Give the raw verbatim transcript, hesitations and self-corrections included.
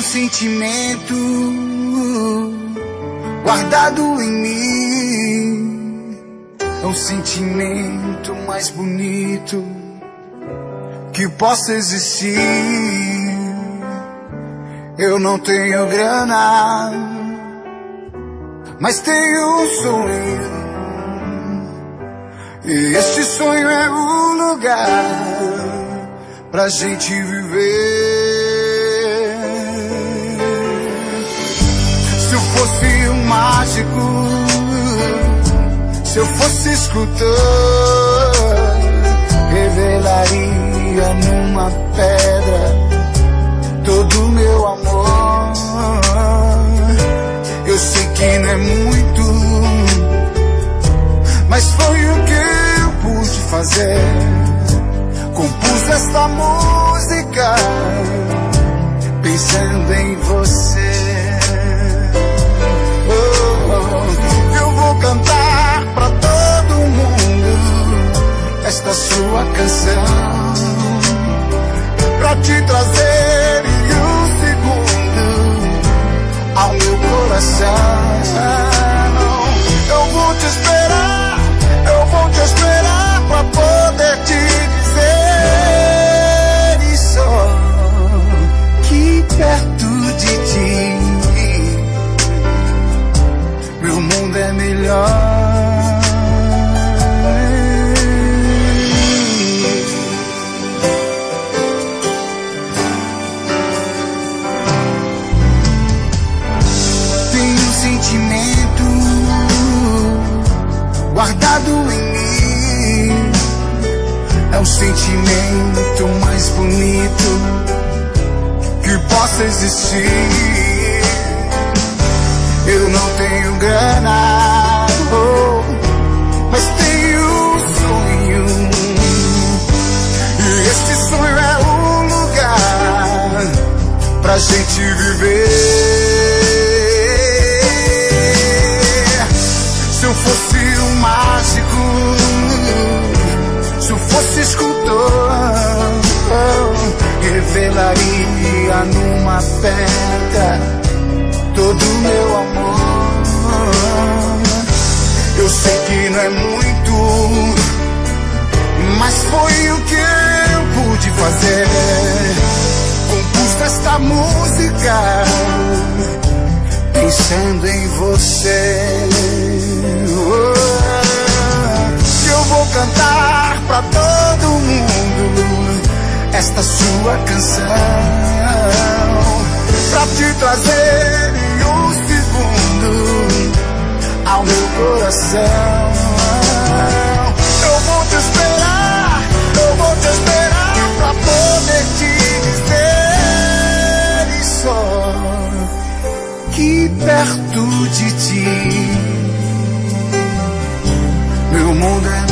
um sentimento guardado em mim. É um sentimento mais bonito que possa existir. Eu não tenho grana, mas tenho um sonho. E este sonho é o lugar pra gente viver. Se eu fosse um mágico, se eu fosse escultor, revelaria numa pedra todo o meu amor. Eu sei que não é muito, mas foi o que eu pude fazer. Compus esta música pensando em você. Oh, oh, eu vou cantar pra todo mundo esta sua canção, pra te trazer em um segundo ao meu coração. Eu vou te esperar, eu vou te esperar pra poder te dizer isso, que perto de ti meu mundo é melhor. Tem um sentimento guardado em mim. É um sentimento mais bonito que possa existir. Eu não tenho grana, oh, mas tenho um sonho. E este sonho é um lugar pra gente viver. Se eu fosse um mágico, se eu fosse escultor, revelaria numa pedra todo o meu amor. Eu sei que não é muito, mas foi o que eu pude fazer. Compus esta música pensando em você. Eu vou cantar pra todo mundo esta sua canção, pra te trazer em um segundo ao meu coração. Eu vou te esperar, eu vou te esperar pra poder te dizer isso, que perto de ti meu mundo é